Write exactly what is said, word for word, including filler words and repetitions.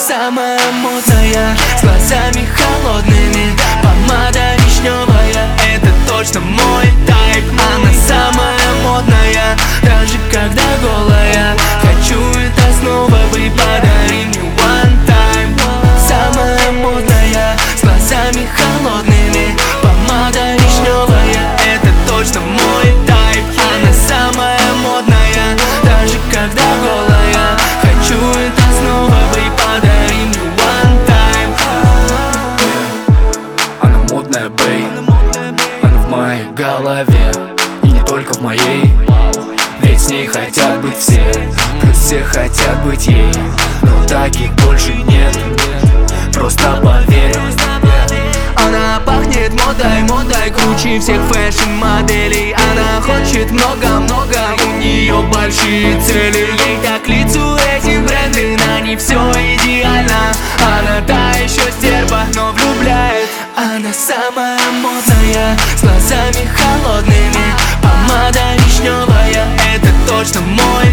самая модная, с глазами холодными, помада вишневая, это точно мой тайп. Она самая модная, даже когда голая. Хочу это снова, вы подари мне one time. Самая модная, с глазами холодными, помада вишневая, это точно мой тайп. Она самая модная, даже когда голая. Хочу это снова, вы подари мне one time. Она модная, бэй, она в моей голове, и не только в моей. Ведь с ней хотят быть все, плюс все хотят быть ей. Но таких больше нет, просто поверь. Она пахнет модой, модой круче всех фэшн-моделей. Она хочет много-много, у нее большие цели. Ей так к лицу эти бренды, на ней все идеально. Она та еще стерва, но влюбляет. Она самая модная, с глазами холодными, помада вишневая, это точно мой